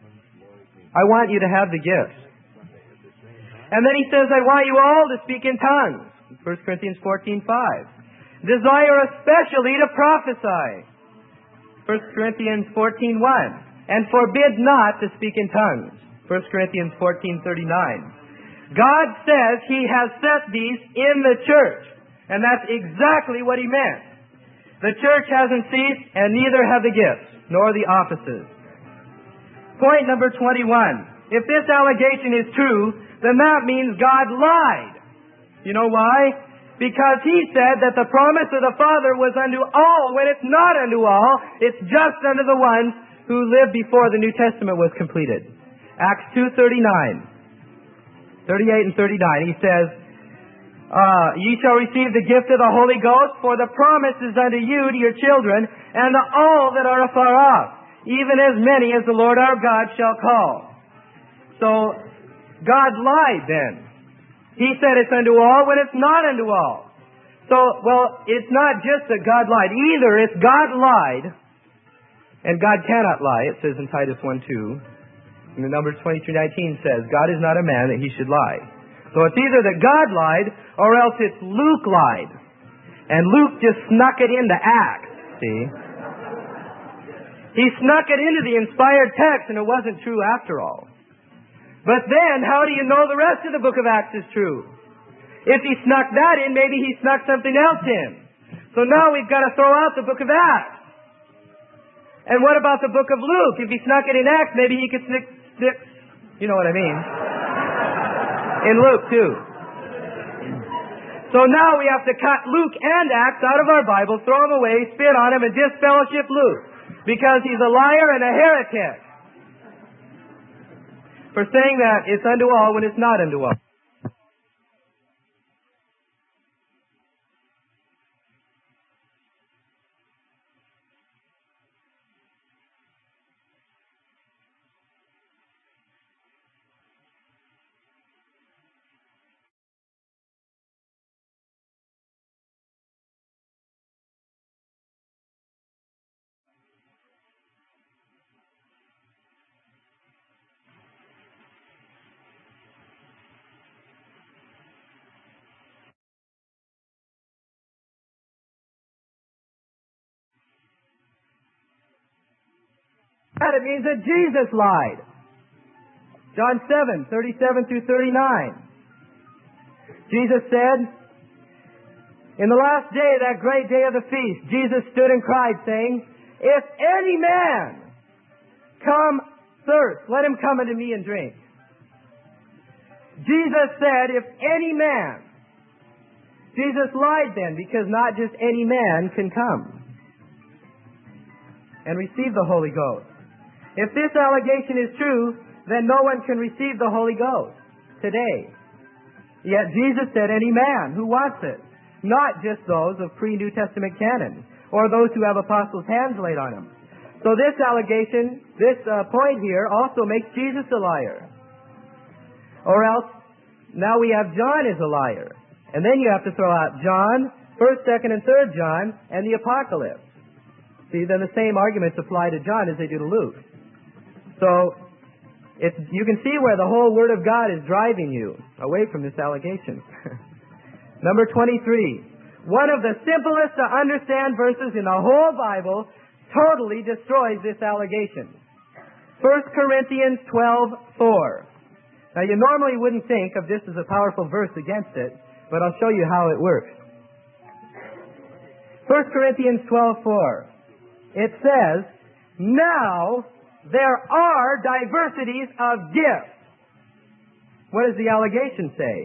I want you to have the gifts. And then He says, I want you all to speak in tongues. 1 Corinthians 14:5. Desire especially to prophesy. 1 Corinthians 14:1. And forbid not to speak in tongues. 1 Corinthians 14:39. God says He has set these in the church. And that's exactly what He meant. The church hasn't ceased, and neither have the gifts, nor the offices. Point number 21. If this allegation is true, then that means God lied. You know why? Because He said that the promise of the Father was unto all, when it's not unto all. It's just unto the ones who lived before the New Testament was completed. Acts 2:39, 38 and 39, He says, ye shall receive the gift of the Holy Ghost, for the promise is unto you, to your children, and to all that are afar off, even as many as the Lord our God shall call. So, God lied then. He said it's unto all when it's not unto all. So, well, it's not just that God lied. Either it's God lied, and God cannot lie, it says in Titus 1:2. And the Numbers 23:19 says, God is not a man that He should lie. So it's either that God lied, or else it's Luke lied. And Luke just snuck it into Acts, see? He snuck it into the inspired text, and it wasn't true after all. But then, how do you know the rest of the book of Acts is true? If he snuck that in, maybe he snuck something else in. So now we've got to throw out the book of Acts. And what about the book of Luke? If he snuck it in Acts, maybe he could snick, you know what I mean, in Luke too. So now we have to cut Luke and Acts out of our Bible, throw them away, spit on him, and disfellowship Luke, because he's a liar and a heretic for saying that it's unto all when it's not unto all. That it means that Jesus lied. John 7:37 through 39. Jesus said, in the last day, that great day of the feast, Jesus stood and cried, saying, if any man come thirst, let him come unto me and drink. Jesus said, if any man. Jesus lied then, because not just any man can come and receive the Holy Ghost. If this allegation is true, then no one can receive the Holy Ghost today. Yet Jesus said any man who wants it, not just those of pre-New Testament canon, or those who have apostles' hands laid on them. So this allegation, this point here, also makes Jesus a liar. Or else, now we have John is a liar. And then you have to throw out John, 1st, 2nd, and 3rd John, and the Apocalypse. See, then the same arguments apply to John as they do to Luke. So, you can see where the whole Word of God is driving you away from this allegation. Number 23. One of the simplest to understand verses in the whole Bible totally destroys this allegation. 1 Corinthians 12:4. Now, you normally wouldn't think of this as a powerful verse against it, but I'll show you how it works. 1 Corinthians 12:4. It says, now there are diversities of gifts. What does the allegation say?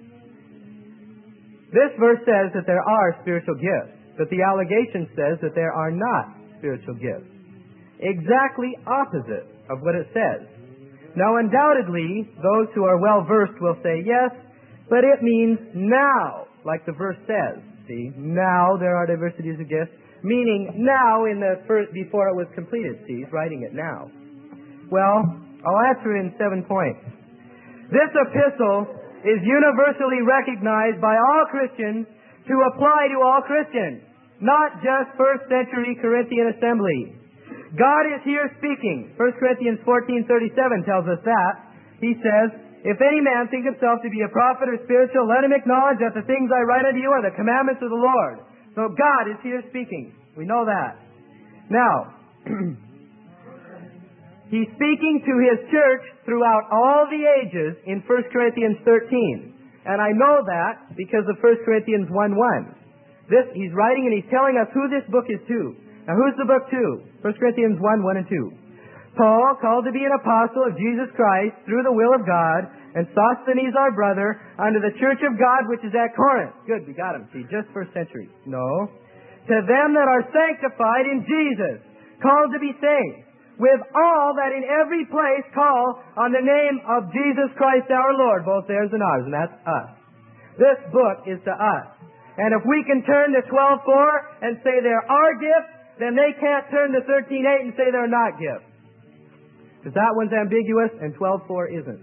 This verse says that there are spiritual gifts, but the allegation says that there are not spiritual gifts. Exactly opposite of what it says. Now, undoubtedly, those who are well-versed will say, yes, but it means now, like the verse says. See, now there are diversities of gifts, meaning now in the first, before it was completed. See, he's writing it now. Well, I'll answer in 7 points. This epistle is universally recognized by all Christians to apply to all Christians, not just first century Corinthian assembly. God is here speaking. 1 Corinthians 14:37 tells us that. He says, if any man think himself to be a prophet or spiritual, let him acknowledge that the things I write unto you are the commandments of the Lord. So God is here speaking. We know that. Now, He's speaking to His church throughout all the ages in 1 Corinthians 13. And I know that because of 1 Corinthians 1:1. He's writing and he's telling us who this book is to. Now, who's the book to? 1 Corinthians 1:1 and 2. Paul, called to be an apostle of Jesus Christ through the will of God, and Sosthenes our brother, unto the church of God which is at Corinth. Good, we got him. See, just first century. No. To them that are sanctified in Jesus, called to be saints, with all that in every place call on the name of Jesus Christ our Lord, both theirs and ours, and that's us. This book is to us. And if we can turn to 12:4 and say there are gifts, then they can't turn to 13:8 and say they're not gifts. Because that one's ambiguous and 12:4 isn't.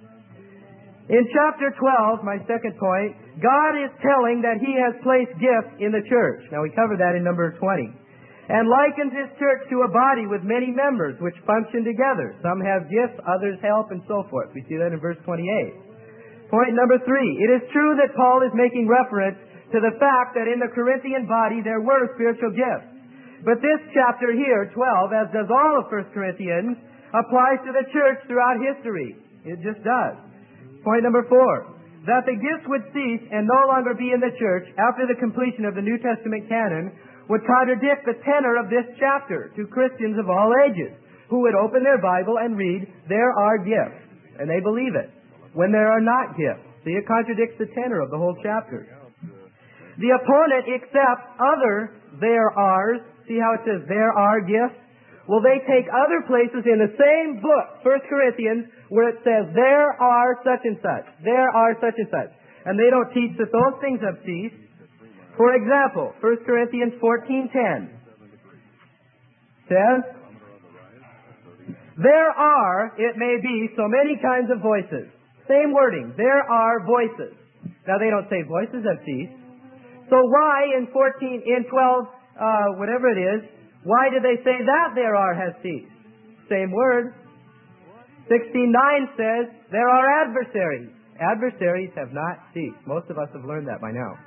In chapter 12, my second point, God is telling that He has placed gifts in the church. Now we covered that in number 20. And likens His church to a body with many members which function together. Some have gifts, others help, and so forth. We see that in verse 28. Point number 3. It is true that Paul is making reference to the fact that in the Corinthian body there were spiritual gifts. But this chapter here, 12, as does all of 1 Corinthians, applies to the church throughout history. It just does. Point number 4. That the gifts would cease and no longer be in the church after the completion of the New Testament canon would contradict the tenor of this chapter to Christians of all ages who would open their Bible and read, there are gifts, and they believe it, when there are not gifts. See, it contradicts the tenor of the whole chapter. The opponent accepts other there are's. See how it says there are gifts? Well, they take other places in the same book, 1 Corinthians, where it says there are such and such. There are such and such. And they don't teach that those things have ceased. For example, 1 Corinthians 14:10 says, there are, it may be, so many kinds of voices. Same wording. There are voices. Now they don't say voices have ceased. So why in 12, whatever it is, why did they say that there are has ceased? Same word. 16:9 says there are adversaries. Adversaries have not ceased. Most of us have learned that by now.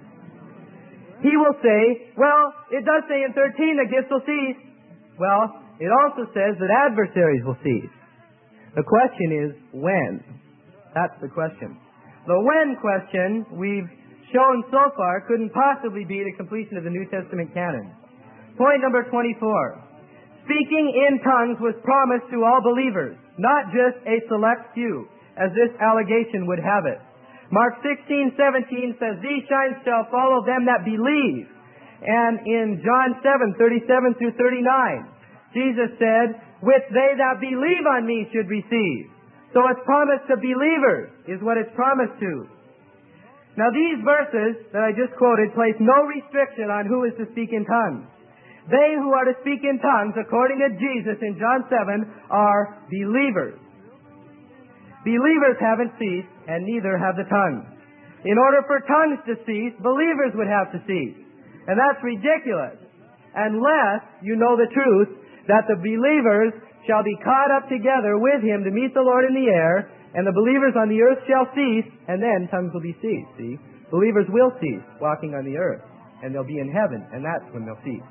He will say, well, it does say in 13 that gifts will cease. Well, It also says that adversaries will cease. The question is, when? That's the question. The when question we've shown so far couldn't possibly be the completion of the New Testament canon. Point number 24. Speaking in tongues was promised to all believers, not just a select few, as this allegation would have it. Mark 16:17 says, "These signs shall follow them that believe." And in John 7:37 through 39, Jesus said, "Which they that believe on me should receive." So it's promised to believers is what it's promised to. Now these verses that I just quoted place no restriction on who is to speak in tongues. They who are to speak in tongues, according to Jesus in John 7, are believers. Believers haven't ceased, and neither have the tongues. In order for tongues to cease, believers would have to cease. And that's ridiculous, unless you know the truth that the believers shall be caught up together with Him to meet the Lord in the air, and the believers on the earth shall cease, and then tongues will be ceased. See? Believers will cease walking on the earth, and they'll be in heaven, and that's when they'll cease.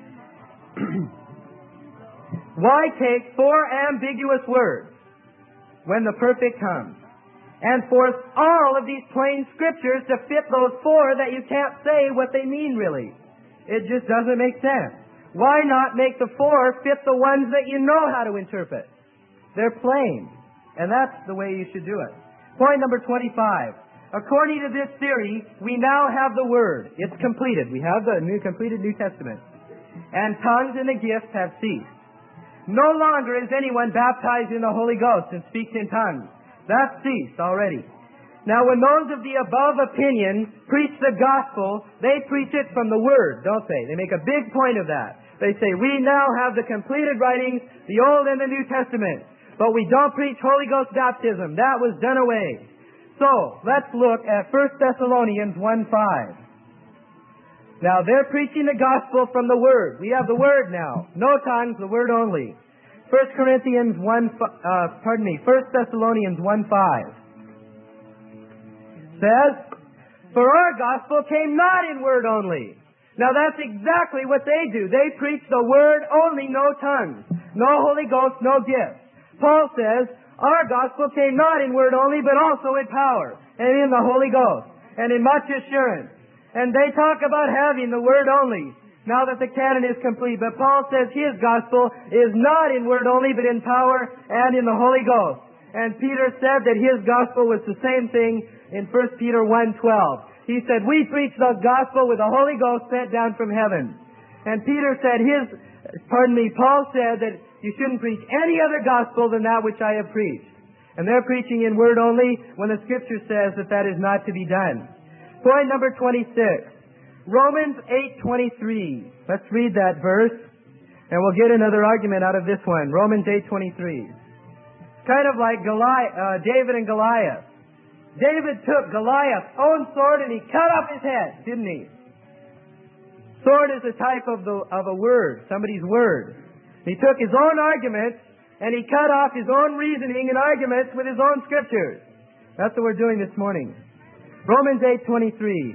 Why take four ambiguous words when the perfect comes, and force all of these plain scriptures to fit those four that you can't say what they mean really? It just doesn't make sense. Why not make the four fit the ones that you know how to interpret? They're plain, and that's the way you should do it. Point number 25. According to this theory, we now have the Word. It's completed. We have the completed New Testament. And tongues and the gifts have ceased. No longer is anyone baptized in the Holy Ghost and speaks in tongues. That's ceased already. Now, when those of the above opinion preach the gospel, they preach it from the Word, don't they? They make a big point of that. They say, we now have the completed writings, the Old and the New Testament, but we don't preach Holy Ghost baptism. That was done away. So, let's look at 1 Thessalonians 1:5. Now, they're preaching the gospel from the Word. We have the Word now. No tongues, the Word only. 1 Thessalonians 1:5 says, "For our gospel came not in word only." Now, that's exactly what they do. They preach the Word only, no tongues, no Holy Ghost, no gifts. Paul says, our gospel came not in word only, but also in power, and in the Holy Ghost, and in much assurance. And they talk about having the Word only, now that the canon is complete. But Paul says his gospel is not in word only, but in power and in the Holy Ghost. And Peter said that his gospel was the same thing in 1 Peter 1:12. He said, we preach the gospel with the Holy Ghost sent down from heaven. And Peter said Paul said that you shouldn't preach any other gospel than that which I have preached. And they're preaching in word only when the Scripture says that that is not to be done. Point number 26. Romans 8:23. Let's read that verse, and we'll get another argument out of this one. Romans 8:23. It's kind of like David and Goliath. David took Goliath's own sword and he cut off his head, didn't he? Sword is a type of a word, somebody's word. He took his own arguments and he cut off his own reasoning and arguments with his own scriptures. That's what we're doing this morning. Romans 8:23.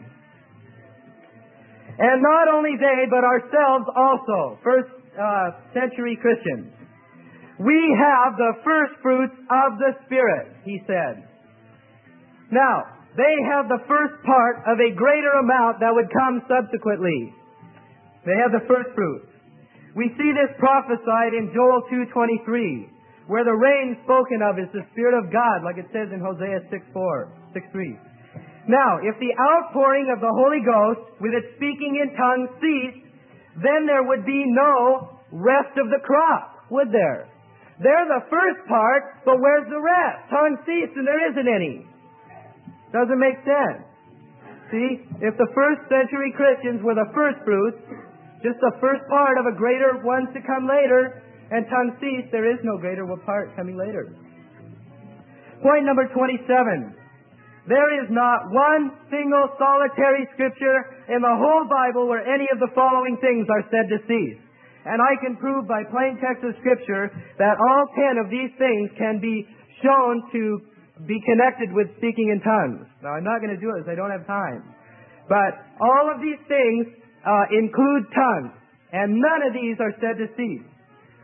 And not only they, but ourselves also, first century Christians. We have the first fruits of the Spirit, he said. Now, they have the first part of a greater amount that would come subsequently. They have the first fruits. We see this prophesied in Joel 2:23, where the rain spoken of is the Spirit of God, like it says in Hosea 6:3. Now, if the outpouring of the Holy Ghost with its speaking in tongues ceased, then there would be no rest of the crop, would there? They're the first part, but where's the rest? Tongues ceased and there isn't any. Doesn't make sense. See, if the first century Christians were the first fruits, just the first part of a greater ones to come later, and tongues ceased, there is no greater part coming later. Point number 27. There is not one single solitary scripture in the whole Bible where any of the following things are said to cease. And I can prove by plain text of Scripture that all 10 of these things can be shown to be connected with speaking in tongues. Now, I'm not going to do it because I don't have time. But all of these things include tongues, and none of these are said to cease.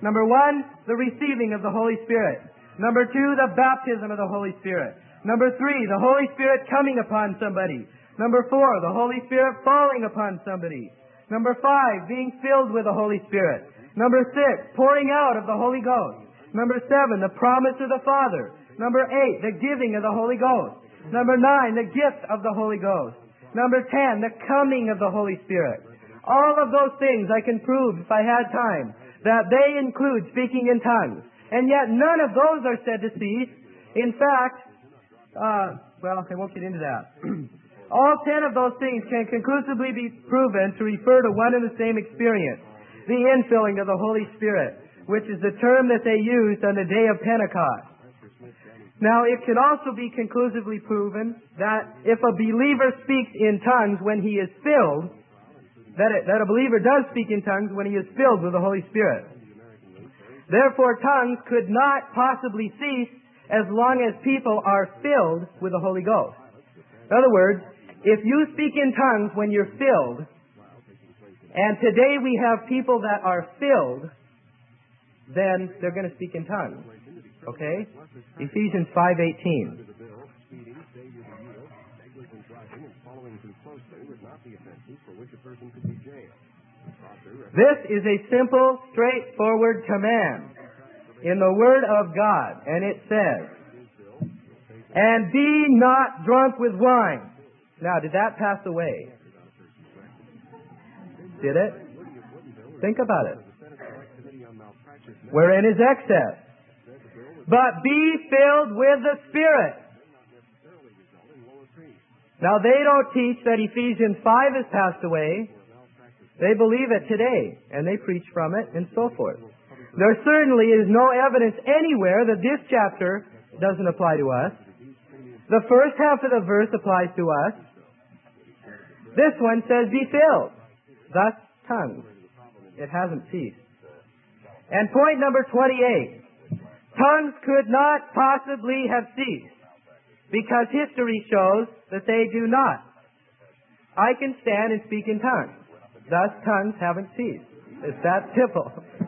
Number 1, the receiving of the Holy Spirit. Number 2, the baptism of the Holy Spirit. Number 3, the Holy Spirit coming upon somebody. Number 4, the Holy Spirit falling upon somebody. Number 5, being filled with the Holy Spirit. Number 6, pouring out of the Holy Ghost. Number 7, the promise of the Father. Number 8, the giving of the Holy Ghost. Number 9, the gift of the Holy Ghost. Number 10, the coming of the Holy Spirit. All of those things I can prove if I had time, that they include speaking in tongues. And yet none of those are said to cease. In fact, I won't get into that. All 10 of those things can conclusively be proven to refer to one and the same experience, the infilling of the Holy Spirit, which is the term that they used on the day of Pentecost. Now, it can also be conclusively proven that if a believer speaks in tongues when he is filled, that a believer does speak in tongues when he is filled with the Holy Spirit. Therefore, tongues could not possibly cease as long as people are filled with the Holy Ghost. In other words, if you speak in tongues when you're filled, and today we have people that are filled, then they're going to speak in tongues. Okay? Ephesians 5:18. This is a simple, straightforward command in the Word of God, and it says, "And be not drunk with wine." Now, did that pass away? Did it? Think about it. Wherein is excess? But be filled with the Spirit. Now, they don't teach that Ephesians 5 has passed away. They believe it today, and they preach from it, and so forth. There certainly is no evidence anywhere that this chapter doesn't apply to us. The first half of the verse applies to us. This one says, be filled. Thus, tongues. It hasn't ceased. And point number 28. Tongues could not possibly have ceased, because history shows that they do not. I can stand and speak in tongues. Thus, tongues haven't ceased. It's that simple.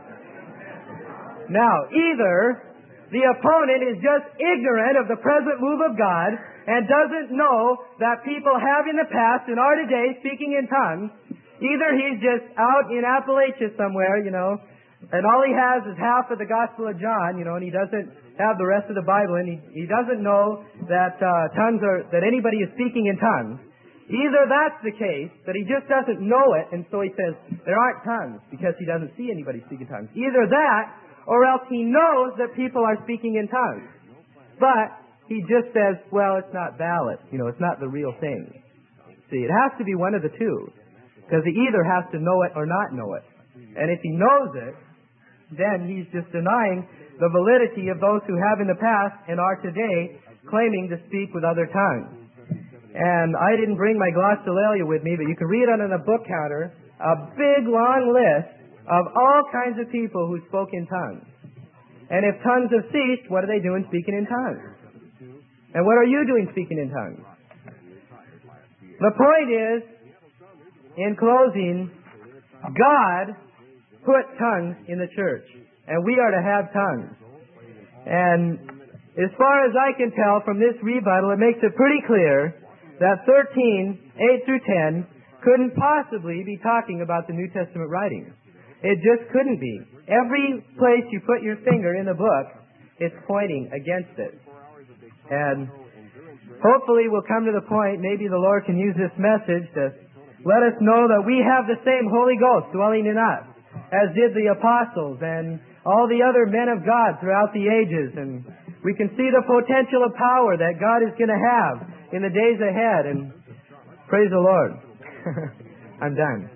Now, either the opponent is just ignorant of the present move of God and doesn't know that people have in the past and are today speaking in tongues. Either he's just out in Appalachia somewhere, and all he has is half of the Gospel of John, and he doesn't have the rest of the Bible, and he doesn't know that that anybody is speaking in tongues. Either that's the case, that he just doesn't know it, and so he says there aren't tongues because he doesn't see anybody speaking tongues. Either that, or else he knows that people are speaking in tongues. But he just says, well, it's not valid. It's not the real thing. See, it has to be one of the two, because he either has to know it or not know it. And if he knows it, then he's just denying the validity of those who have in the past and are today claiming to speak with other tongues. And I didn't bring my glossolalia with me, but you can read it on the book counter, a big long list of all kinds of people who spoke in tongues. And if tongues have ceased, what are they doing speaking in tongues? And what are you doing speaking in tongues? The point is, in closing, God put tongues in the church, and we are to have tongues. And as far as I can tell from this rebuttal, it makes it pretty clear that 13:8 through 10 couldn't possibly be talking about the New Testament writings. It just couldn't be. Every place you put your finger in the book, it's pointing against it. And hopefully we'll come to the point, maybe the Lord can use this message to let us know that we have the same Holy Ghost dwelling in us, as did the apostles and all the other men of God throughout the ages. And we can see the potential of power that God is going to have in the days ahead. And praise the Lord. I'm done.